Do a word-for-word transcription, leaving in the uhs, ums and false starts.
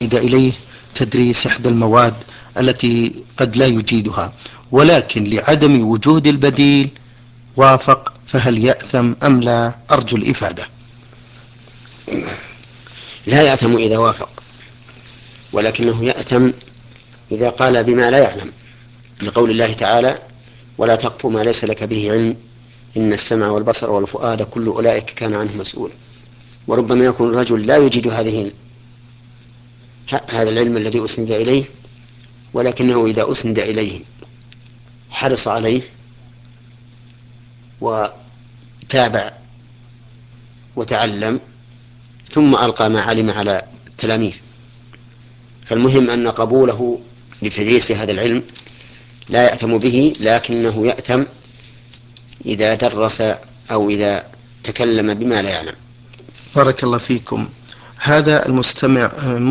إليه تدريس إحدى المواد التي قد لا يجيدها، ولكن لعدم وجود البديل وافق، فهل يأثم أم لا؟ أرجو الإفادة. لا يأثم إذا وافق، ولكنه يأثم إذا قال بما لا يعلم، لقول الله تعالى: ولا تقف ما ليس لك به علم إن السمع والبصر والفؤاد كل أولئك كان عنه مسؤولا. وربما يكون الرجل لا يجيد هذه هذا العلم الذي أسند إليه، ولكنه إذا أسند إليه حرص عليه وتابع وتعلم ثم ألقى ما علم على التلاميذ. فالمهم أن قبوله لتدريس هذا العلم لا يأثم به، لكنه يأثم إذا درس أو إذا تكلم بما لا يعلم. بارك الله فيكم. هذا المستمع